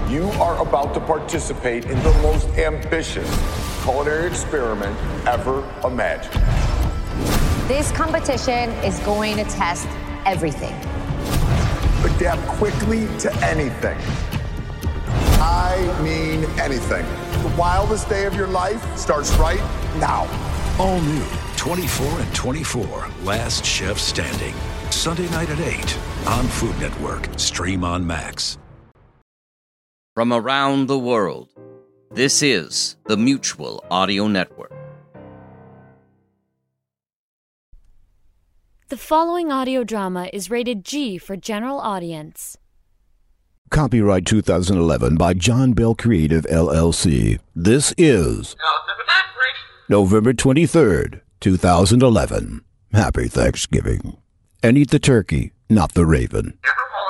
You are about to participate in the most ambitious culinary experiment ever imagined. This competition is going to test everything. Adapt quickly to anything. I mean anything. The wildest day of your life starts right now. All new 24 and 24, Last Chef Standing. Sunday night at 8 on Food Network. Stream on Max. From around the world, this is the Mutual Audio Network. The following audio drama is rated G for general audience. Copyright 2011 by John Bell Creative, LLC. This is November 23rd, 2011. Happy Thanksgiving. And eat the turkey, not the raven.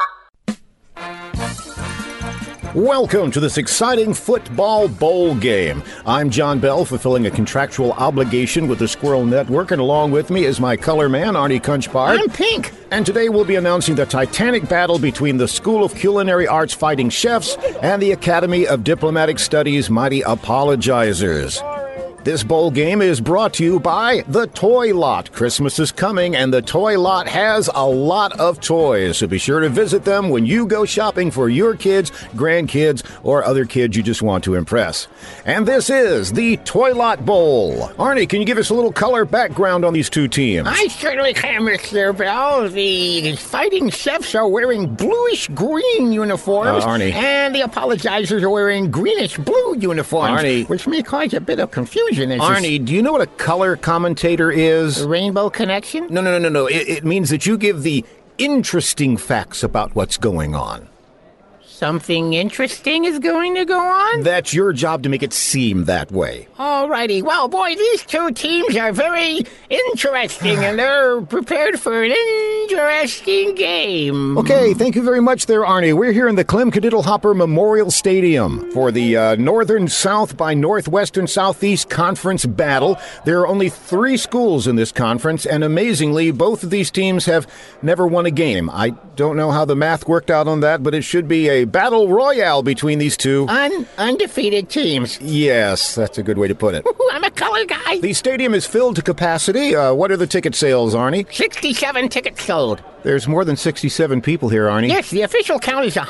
Welcome to this exciting football bowl game. I'm John Bell, fulfilling a contractual obligation with the Squirrel Network, and along with me is my color man, Arnie Kunchbard. I'm pink. And today we'll be announcing the titanic battle between the School of Culinary Arts Fighting Chefs and the Academy of Diplomatic Studies Mighty Apologizers. This bowl game is brought to you by The Toy Lot. Christmas is coming, and The Toy Lot has a lot of toys, so be sure to visit them when you go shopping for your kids, grandkids, or other kids you just want to impress. And this is the Toy Lot Bowl. Arnie, can you give us a little color background on these two teams? I certainly can, Mr. Bell. The fighting chefs are wearing bluish-green uniforms. Arnie. And the apologizers are wearing greenish-blue uniforms. Arnie. Which may cause a bit of confusion. Arnie, do you know what a color commentator is? The Rainbow Connection? No. It means that you give the interesting facts about what's going on. Something interesting is going to go on? That's your job to make it seem that way. Alrighty. Well, boy, these two teams are very interesting, and they're prepared for an interesting game. Okay, thank you very much there, Arnie. We're here in the Clem-Caddiddle-Hopper Memorial Stadium for the Northern South by Northwestern Southeast Conference battle. There are only 3 schools in this conference, and amazingly, both of these teams have never won a game. I don't know how the math worked out on that, but it should be a battle royale between these two undefeated teams. Yes, that's a good way to put it. I'm a color guy. The stadium is filled to capacity. What are the ticket sales, Arnie? 67 tickets sold. There's more than 67 people here, Arnie. Yes, the official count is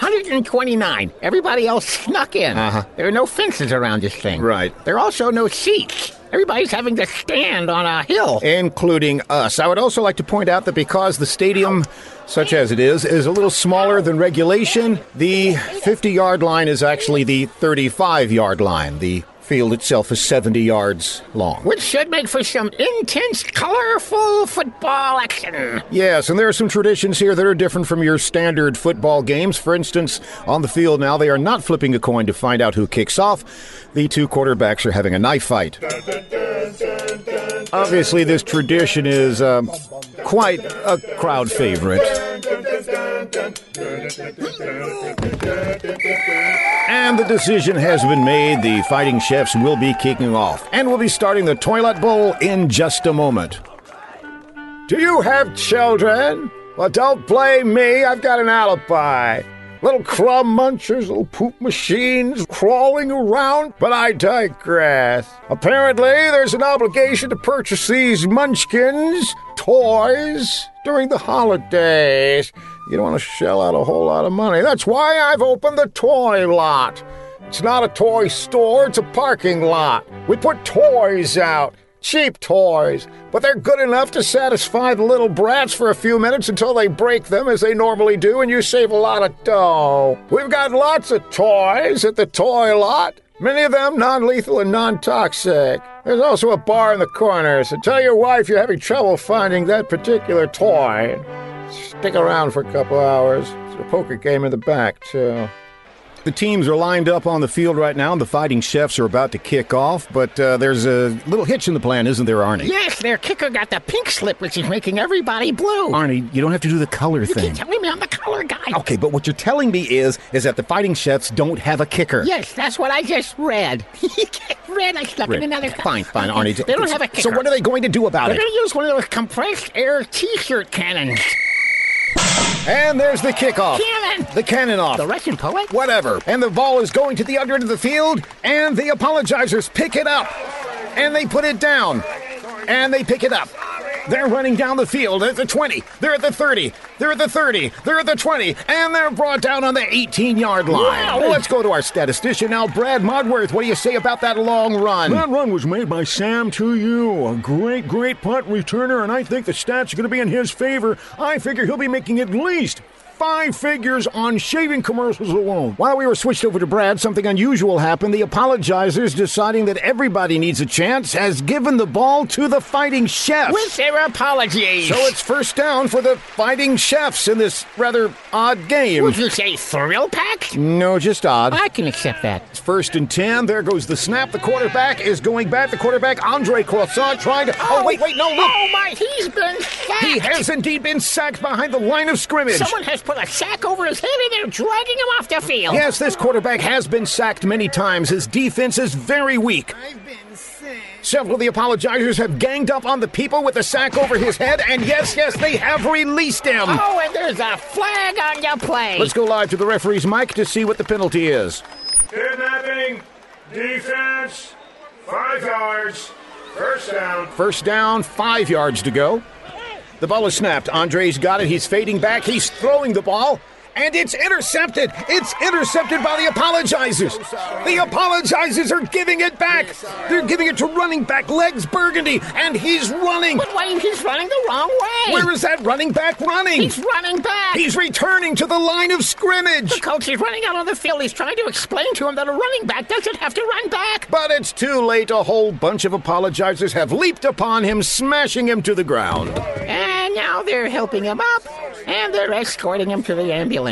129. Everybody else snuck in. There are no fences around this thing. Right. There are also no seats. Everybody's having to stand on a hill. Including us. I would also like to point out that because the stadium, such as it is a little smaller than regulation, the 50-yard line is actually the 35-yard line. The field itself is 70 yards long. Which should make for some intense, colorful football action. Yes, and there are some traditions here that are different from your standard football games. For instance, on the field now, they are not flipping a coin to find out who kicks off. The 2 quarterbacks are having a knife fight. Obviously, this tradition is quite a crowd favorite. And the decision has been made. The Fighting Chefs will be kicking off. And we'll be starting the Toilet Bowl in just a moment. Do you have children? Well, don't blame me. I've got an alibi. Little crumb munchers, little poop machines crawling around, but I digress. Apparently, there's an obligation to purchase these munchkins, toys, during the holidays. You don't want to shell out a whole lot of money. That's why I've opened the Toy Lot. It's not a toy store, it's a parking lot. We put toys out. Cheap toys, but they're good enough to satisfy the little brats for a few minutes until they break them as they normally do, and you save a lot of dough. We've got lots of toys at the Toy Lot, many of them non-lethal and non-toxic. There's also a bar in the corner, so tell your wife you're having trouble finding that particular toy. Stick around for a couple hours. There's a poker game in the back, too. The teams are lined up on the field right now, and the Fighting Chefs are about to kick off, but there's a little hitch in the plan, isn't there, Arnie? Yes, their kicker got the pink slip, which is making everybody blue. Arnie, you don't have to do the color thing. You keep telling me I'm the color guy. Okay, but what you're telling me is that the Fighting Chefs don't have a kicker. Yes, that's what I just read. Read, I stuck in another... Fine, Arnie. They don't have a kicker. So what are they going to do about it? They're going to use one of those compressed air T-shirt cannons. And there's the kickoff. Cannon! The cannon off. The Russian poet? Whatever. And the ball is going to the other end of the field, and the apologizers pick it up. And they put it down. And they pick it up. They're running down the field at the 20. They're at the 30. They're at the 30. They're at the 20. And they're brought down on the 18-yard line. Wow. Well, let's go to our statistician now, Brad Modworth. What do you say about that long run? That run was made by Sam To. A great punt returner, and I think the stats are going to be in his favor. I figure he'll be making at least 5 figures on shaving commercials alone. While we were switched over to Brad, something unusual happened. The apologizers, deciding that everybody needs a chance, has given the ball to the Fighting Chefs. With their apologies. So it's first down for the Fighting Chefs in this rather odd game. Would you say thrill-packed? No, just odd. I can accept that. It's 1st and 10. There goes the snap. The quarterback is going back. The quarterback, Andre Croissant, trying to... Oh, wait, no, look. Oh, my, he's been sacked. He has indeed been sacked behind the line of scrimmage. Someone has put a sack over his head and they're dragging him off the field. Yes, this quarterback has been sacked many times. His defense is very weak. Several of the apologizers have ganged up on the people with the sack over his head, and yes, they have released him. Oh, and there's a flag on your play. Let's go live to the referee's mic to see what the penalty is. Kidnapping, defense, 5 yards, first down. First down, 5 yards to go. The ball is snapped. Andre's got it. He's fading back. He's throwing the ball. And it's intercepted. It's intercepted by the apologizers. The apologizers are giving it back. They're giving it to running back Legs Burgundy, and he's running. But wait, he's running the wrong way. Where is that running back running? He's running back. He's returning to the line of scrimmage. The coach is running out on the field. He's trying to explain to him that a running back doesn't have to run back. But it's too late. A whole bunch of apologizers have leaped upon him, smashing him to the ground. And now they're helping him up, and they're escorting him to the ambulance.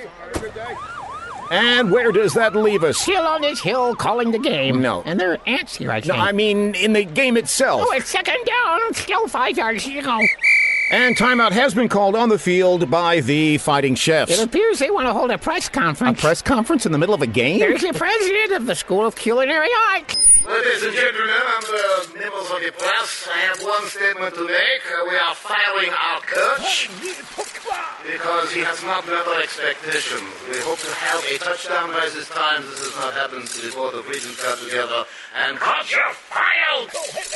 And where does that leave us? Still on this hill calling the game. No. And there are ants here, I think. No, I mean in the game itself. Oh, it's 2nd down. Still 5 yards to go. And timeout has been called on the field by the Fighting Chefs. It appears they want to hold a press conference. A press conference in the middle of a game? There's the president of the School of Culinary Arts. Ladies and gentlemen, and members of the press, I have one statement to make. We are firing our coach because he has not met our expectations. We hope to have a touchdown by this time. This has not happened before the regions got together. And coach, you're fired!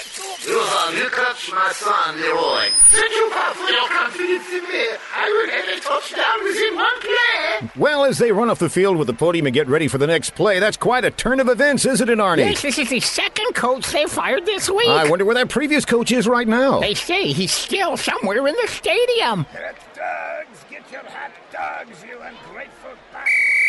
You are new coach, my son, Leroy. Thank you for your confidence in me. I will get a touchdown within 1 play. Well, as they run off the field with the podium and get ready for the next play, that's quite a turn of events, isn't it, Arnie? Yes, this is the 2nd coach they fired this week. I wonder where that previous coach is right now. They say he's still somewhere in the stadium. Dogs, get your hot dogs, you ungrateful bastard.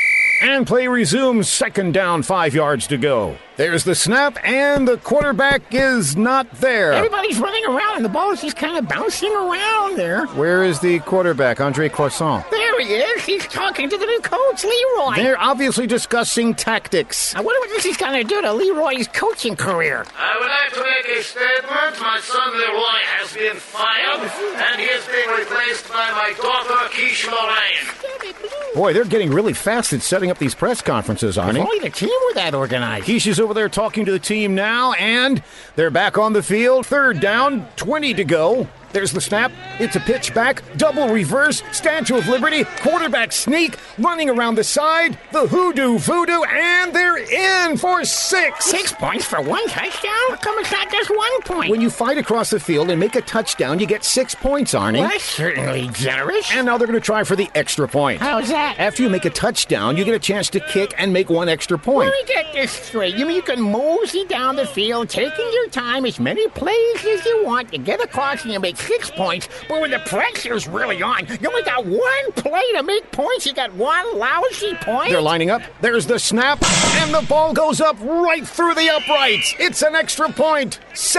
And play resumes. 2nd down, 5 yards to go. There's the snap, and the quarterback is not there. Everybody's running around, and the ball is just kind of bouncing around there. Where is the quarterback, Andre Croissant? There he is. He's talking to the new coach, Leroy. They're obviously discussing tactics. I wonder what this is going to do to Leroy's coaching career. I would like to make a statement. My son Leroy has been fired, and he is being replaced by my daughter, Quiche Lorraine. Boy, they're getting really fast at setting up these press conferences, Arnie. If only the team were that organized. Quiche is over there talking to the team now, and they're back on the field. 3rd down, 20 to go. There's the snap. It's a pitch back, double reverse, Statue of Liberty, quarterback sneak, running around the side, the hoodoo voodoo, and they're in for 6. 6 points for 1 touchdown? How come it's not just 1 point? When you fight across the field and make a touchdown, you get 6 points, Arnie. Well, that's certainly generous. And now they're going to try for the extra point. How's that? After you make a touchdown, you get a chance to kick and make 1 extra point. Let me get this straight. You mean you can mosey down the field, taking your time, as many plays as you want, to get across and you make 6 points, but when the pressure's really on, you only got 1 play to make points. You got 1 lousy point. They're lining up. There's the snap, and the ball goes up right through the uprights. It's an extra point.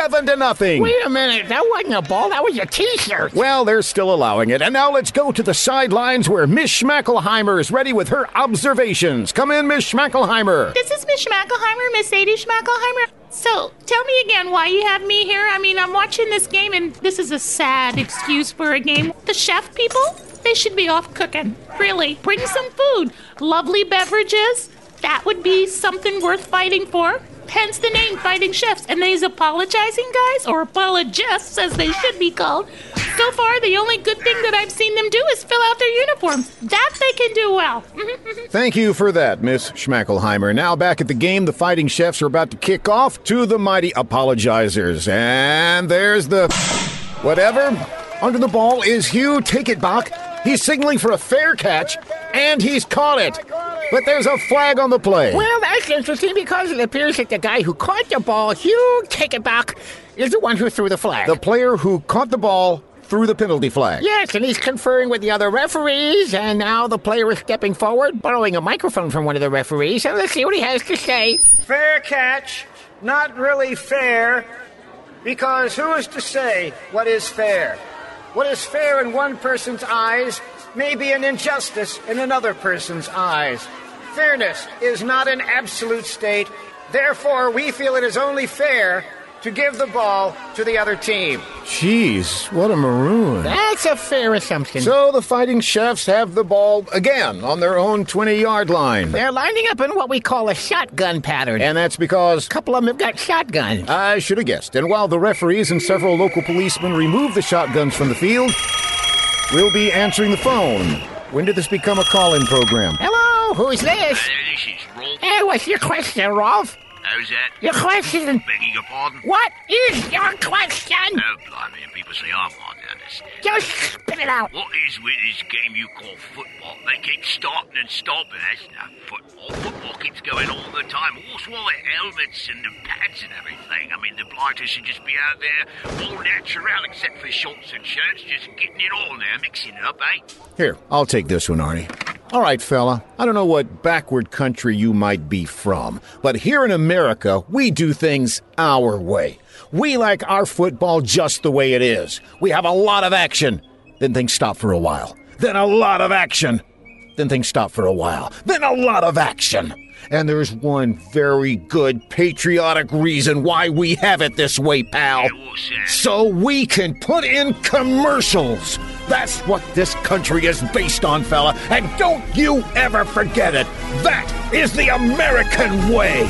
7-0. Wait a minute. That wasn't a ball. That was a T-shirt. Well, they're still allowing it. And now let's go to the sidelines where Miss Schmackelheimer is ready with her observations. Come in, Miss Schmackelheimer. This is Miss Schmackelheimer, Miss Sadie Schmackelheimer. So, tell me again why you have me here. I mean, I'm watching this game, and this is a sad excuse for a game. The chef people, they should be off cooking. Really. Bring some food. Lovely beverages. That would be something worth fighting for. Hence the name, Fighting Chefs. And these apologizing guys, or apologists as they should be called, So far, the only good thing that I've seen them do is fill out their uniforms. That they can do well. Thank you for that, Miss Schmackelheimer. Now back at the game, the Fighting Chefs are about to kick off to the mighty Apologizers. And there's the... whatever. Under the ball is Hugh Ticketbach. He's signaling for a fair catch, and he's caught it. But there's a flag on the play. Well, that's interesting because it appears that the guy who caught the ball, Hugh Ticketbach, is the one who threw the flag. The player who caught the ball threw the penalty flag. Yes, and he's conferring with the other referees, and now the player is stepping forward, borrowing a microphone from one of the referees, and let's see what he has to say. Fair catch, not really fair, because who is to say what is fair? What is fair in one person's eyes may be an injustice in another person's eyes. Fairness is not an absolute state. Therefore, we feel it is only fair to give the ball to the other team. Jeez, what a maroon. That's a fair assumption. So the Fighting Chefs have the ball again on their own 20-yard line. They're lining up in what we call a shotgun pattern. And that's because... a couple of them have got shotguns. I should have guessed. And while the referees and several local policemen remove the shotguns from the field, we'll be answering the phone. When did this become a call-in program? Hello, who's this? This is Rolf. Hey, what's your question, Rolf? How's that? Your question? Begging your pardon? What is your question? Oh, blimey, and people say I'm hard to understand. Just spit it out. What is with this game you call football? They keep starting and stopping. That's not football. Football keeps going all the time. What's all the helmets and the pads and everything? I mean, the blighters should just be out there all natural, except for shorts and shirts, just getting it all there, mixing it up, eh? Here, I'll take this one, Arnie. All right, fella, I don't know what backward country you might be from, but here in America, we do things our way. We like our football just the way it is. We have a lot of action, then things stop for a while. Then a lot of action, then things stop for a while. Then a lot of action. And there's one very good patriotic reason why we have it this way, pal. So we can put in commercials. That's what this country is based on, fella. And don't you ever forget it. That is the American way.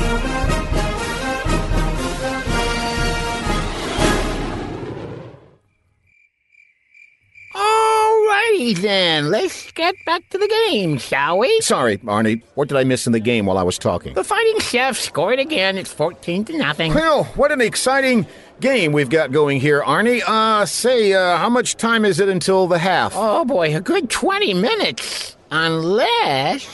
Alrighty then, let's get back to the game, shall we? Sorry, Arnie. What did I miss in the game while I was talking? The Fighting Chefs scored again. It's 14-0. Well, what an exciting game we've got going here, Arnie. How much time is it until the half? Oh, boy, a good 20 minutes. Unless...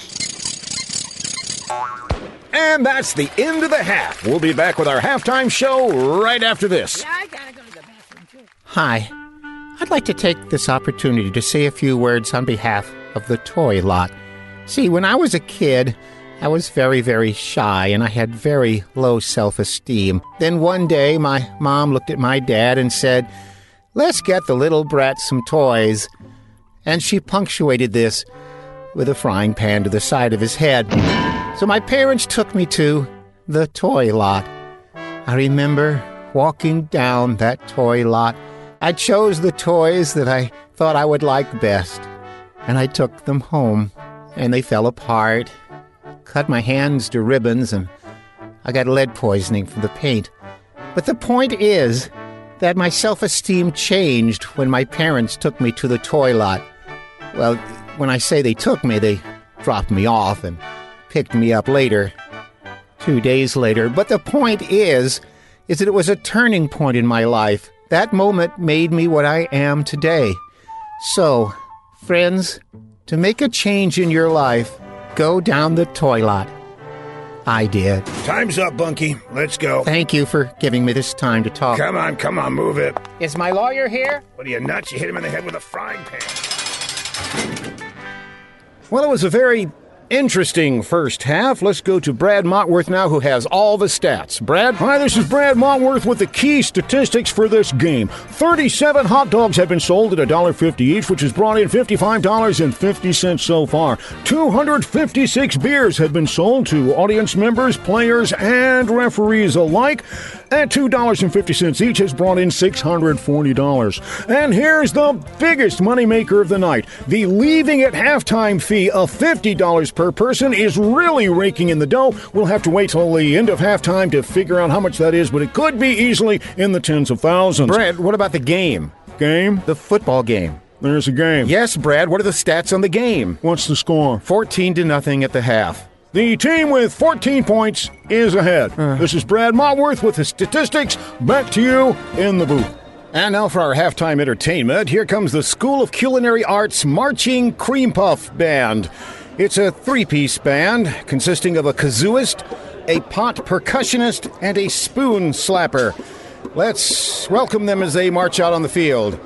And that's the end of the half. We'll be back with our halftime show right after this. Yeah, I gotta go to the bathroom, too. Hi. I'd like to take this opportunity to say a few words on behalf of the toy lot. See, when I was a kid, I was very, very shy, and I had very low self-esteem. Then one day, my mom looked at my dad and said, "Let's get the little brat some toys." And she punctuated this with a frying pan to the side of his head. So my parents took me to the toy lot. I remember walking down that toy lot. I chose the toys that I thought I would like best, and I took them home, and they fell apart, cut my hands to ribbons, and I got lead poisoning from the paint. But the point is that my self-esteem changed when my parents took me to the toy lot. Well, when I say they took me, they dropped me off and picked me up later, 2 days later. But the point is that it was a turning point in my life. That moment made me what I am today. So, friends, to make a change in your life, go down the toy lot. I did. Time's up, Bunky. Let's go. Thank you for giving me this time to talk. Come on, move it. Is my lawyer here? What are you, nuts? You hit him in the head with a frying pan. Well, it was a very interesting first half. Let's go to Brad Montworth now, who has all the stats. Brad? Hi, this is Brad Montworth with the key statistics for this game. 37 hot dogs have been sold at $1.50 each, which has brought in $55.50 so far. 256 beers have been sold to audience members, players, and referees alike. At $2.50 each has brought in $640. And here's the biggest moneymaker of the night. The leaving at halftime fee of $50 per person is really raking in the dough. We'll have to wait till the end of halftime to figure out how much that is, but it could be easily in the tens of thousands. Brad, what about the game? Game? The football game. There's a game. Yes, Brad, what are the stats on the game? What's the score? 14-0 at the half. The team with 14 points is ahead. This is Brad Motworth with the statistics. Back to you in the booth. And now for our halftime entertainment, here comes the School of Culinary Arts Marching Cream Puff Band. It's a three-piece band consisting of a kazooist, a pot percussionist, and a spoon slapper. Let's welcome them as they march out on the field.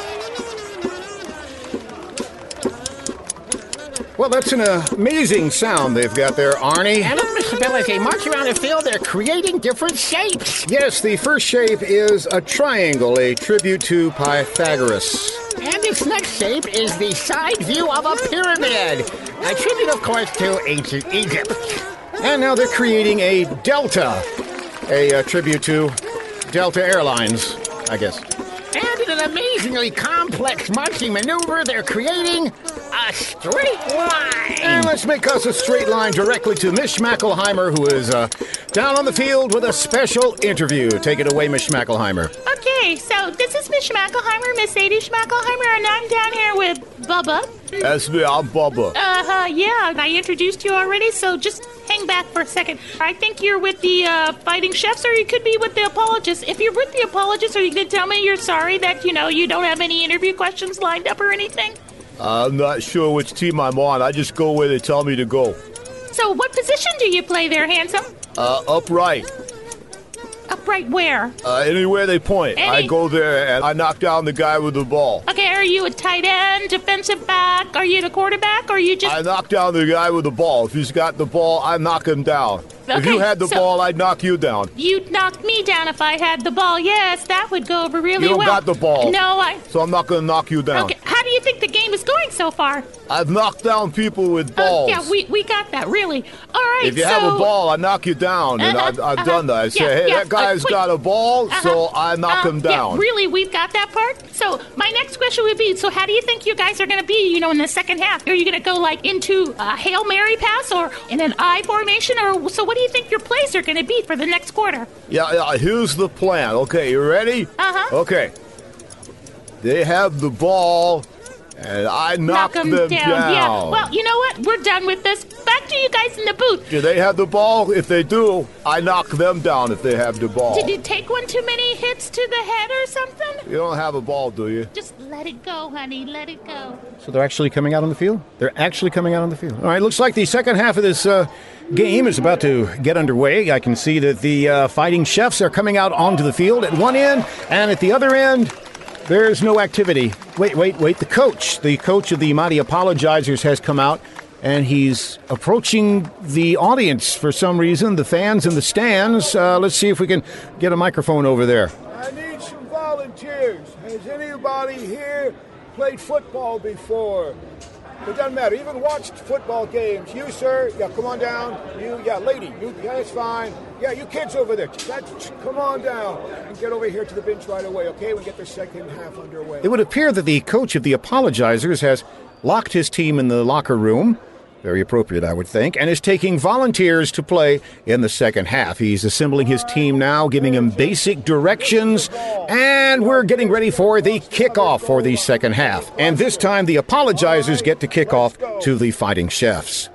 Well, that's an amazing sound they've got there, Arnie. And look, Mr. Bell, as they march around the field, they're creating different shapes. Yes, the first shape is a triangle, a tribute to Pythagoras. And this next shape is the side view of a pyramid, a tribute, of course, to ancient Egypt. And now they're creating a delta, a tribute to Delta Airlines, I guess. And in an amazingly complex marching maneuver, they're creating a straight line. And let's make us a straight line directly to Miss Schmackelheimer, who is down on the field with a special interview. Take it away, Miss Schmackelheimer. Okay, so this is Miss Schmackelheimer, Miss Sadie Schmackelheimer, and I'm down here with Bubba. That's me, I'm Bubba. Yeah, I introduced you already, so just hang back for a second. I think you're with the Fighting Chefs, or you could be with the Apologists. If you're with the Apologists, are you going to tell me you're sorry that, you don't have any interview questions lined up or anything? I'm not sure which team I'm on. I just go where they tell me to go. So what position do you play there, handsome? Upright. Upright where? Anywhere they point. I go there and I knock down the guy with the ball. Okay, are you a tight end, defensive back? Are you the quarterback, or are you just... I knock down the guy with the ball. If he's got the ball, I knock him down. Okay, if you had the ball, I'd knock you down. You'd knock me down if I had the ball. Yes, that would go over really well. You don't got the ball. No, So I'm not going to knock you down. Okay, how do you think the game is going so far? I've knocked down people with balls. Yeah, we got that, really. All right, If you have a ball, I knock you down, and I've done that. I say, hey, that guy's got a ball, so I knock him down. Yeah, really, we've got that part. So my next question would be, so how do you think you guys are going to be, in the second half? Are you going to go, into a Hail Mary pass or in an I formation? Or so what do you think your plays are going to be for the next quarter? Yeah, here's the plan. Okay, you ready? Okay. They have the ball, and I knock them down. Yeah, well, you know what? We're done with this. Back to you guys in the booth. Do they have the ball? If they do, I knock them down if they have the ball. Did you take one too many hits to the head or something? You don't have a ball, do you? Just let it go, honey. Let it go. So they're actually coming out on the field? They're actually coming out on the field. All right, looks like the second half of this game is about to get underway. I can see that the Fighting Chefs are coming out onto the field at one end, and at the other end, there's no activity. Wait. The coach of the Mighty Apologizers has come out, and he's approaching the audience for some reason, the fans in the stands. Let's see if we can get a microphone over there. I need some volunteers. Has anybody here played football before? It doesn't matter. Even watched football games. You, sir, yeah, come on down. You, yeah, lady, you, yeah, that's fine. Yeah, you kids over there, come on down and get over here to the bench right away, okay? We get the second half underway. It would appear that the coach of the Apologizers has locked his team in the locker room. Very appropriate, I would think, and is taking volunteers to play in the second half. He's assembling his team now, giving him basic directions, and we're getting ready for the kickoff for the second half. And this time, the Apologizers get to kick off to the Fighting Chefs.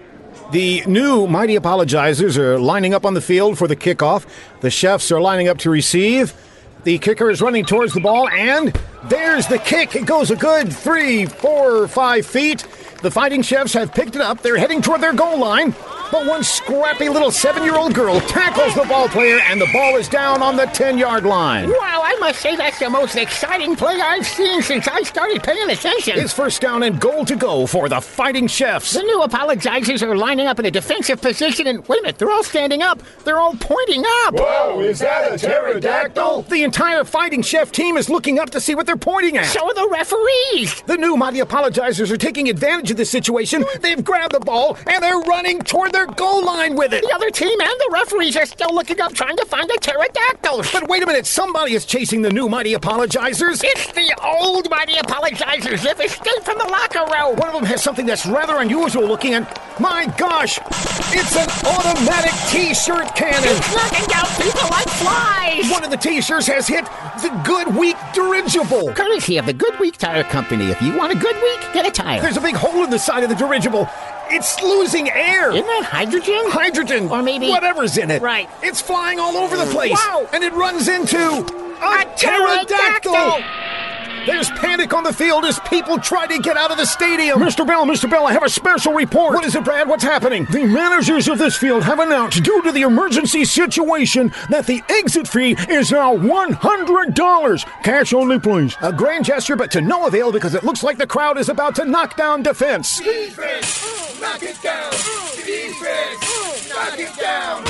The new Mighty Apologizers are lining up on the field for the kickoff. The Chefs are lining up to receive. The kicker is running towards the ball, and there's the kick. It goes a good 3, 4, 5 feet. The Fighting Chefs have picked it up. They're heading toward their goal line. But one scrappy little 7-year-old girl tackles the ball player, and the ball is down on the 10-yard line. Wow, I must say that's the most exciting play I've seen since I started paying attention. It's first down and goal to go for the Fighting Chefs. The new Apologizers are lining up in a defensive position, and wait a minute, they're all standing up. They're all pointing up. Whoa, is that a pterodactyl? The entire Fighting Chef team is looking up to see what they're pointing at. So are the referees. The new Mighty Apologizers are taking advantage of this situation. They've grabbed the ball, and they're running toward their their goal line with it. The other team and the referees are still looking up trying to find the pterodactyls. But wait a minute, somebody is chasing the new Mighty Apologizers. It's the old Mighty Apologizers. They've escaped from the locker room. One of them has something that's rather unusual looking, and my gosh, it's an automatic T-shirt cannon. It's knocking down people like flies. One of the T-shirts has hit the Good Week dirigible. Courtesy of the Good Week Tire Company. If you want a good week, get a tire. There's a big hole in the side of the dirigible. It's losing air. Isn't that hydrogen? Hydrogen. Or maybe... whatever's in it. Right. It's flying all over the place. Wow. And it runs into a pterodactyl. There's panic on the field as people try to get out of the stadium. Mr. Bell, I have a special report. What is it, Brad? What's happening? The managers of this field have announced, due to the emergency situation, that the exit fee is now $100. Cash only, please. A grand gesture, but to no avail because it looks like the crowd is about to knock down defense. Defense, knock it down. Defense, knock it down.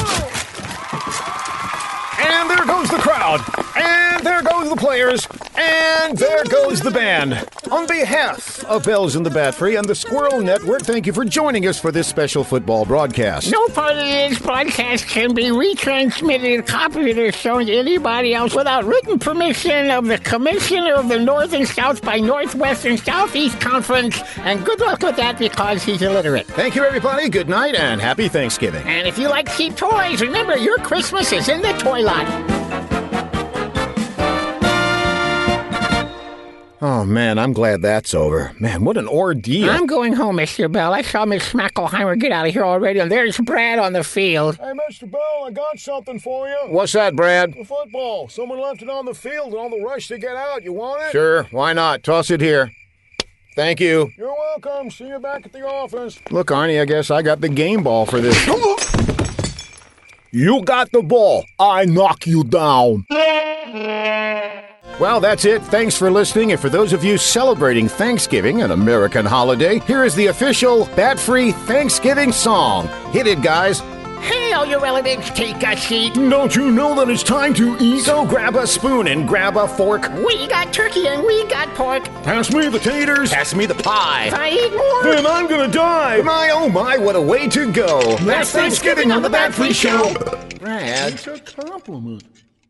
And there goes the crowd. And there goes the players. And there goes the band. On behalf of Bells in the Bat Free and the Squirrel Network, thank you for joining us for this special football broadcast. No part of this broadcast can be retransmitted, copied, or shown to anybody else without written permission of the Commissioner of the North and South by Northwest and Southeast Conference. And good luck with that because he's illiterate. Thank you, everybody. Good night and happy Thanksgiving. And if you like cheap toys, remember your Christmas is in the toy lot. Oh, man, I'm glad that's over. Man, what an ordeal. I'm going home, Mr. Bell. I saw Miss Schmackelheimer get out of here already, and there's Brad on the field. Hey, Mr. Bell, I got something for you. What's that, Brad? The football. Someone left it on the field and all the rush to get out. You want it? Sure, why not? Toss it here. Thank you. You're welcome. See you back at the office. Look, Arnie, I guess I got the game ball for this. You got the ball. I knock you down. Well, that's it. Thanks for listening. And for those of you celebrating Thanksgiving, an American holiday, here is the official Bat-Free Thanksgiving song. Hit it, guys. Hey, all your relatives, take a seat. Don't you know that it's time to eat? So grab a spoon and grab a fork. We got turkey and we got pork. Pass me the taters. Pass me the pie. If I eat more, then I'm gonna die. My, oh my, what a way to go. That's Thanksgiving on the Bat-Free Show. Brad. It's a compliment.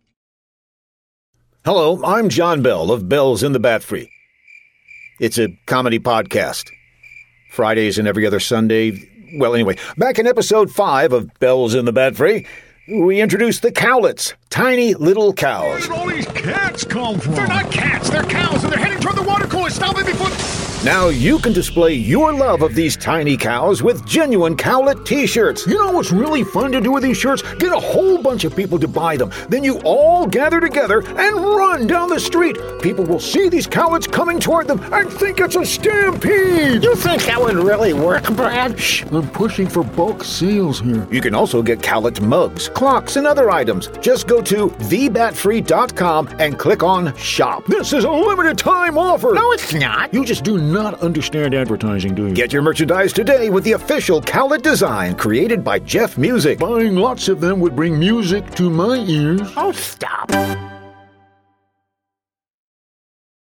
Hello, I'm John Bell of Bells in the Bat Free. It's a comedy podcast. Fridays and every other Sunday. Well, anyway, back in episode 5 of Bells in the Bat Free, we introduced the cowlets, tiny little cows. Where did all these cats come from? They're not cats, they're cows, and they're heading toward the water cooler. Stop it before... Now you can display your love of these tiny cows with genuine cowlet t-shirts. You know what's really fun to do with these shirts? Get a whole bunch of people to buy them. Then you all gather together and run down the street. People will see these cowlets coming toward them and think it's a stampede. You think that would really work, Brad? Shh, I'm pushing for bulk sales here. You can also get cowlet mugs, clocks, and other items. Just go to thebatfree.com and click on Shop. This is a limited time offer. No, it's not. You just do not understand advertising, do you? Get your merchandise today with the official cowlet design created by Jeff Music. Buying lots of them would bring music to my ears. Oh, stop.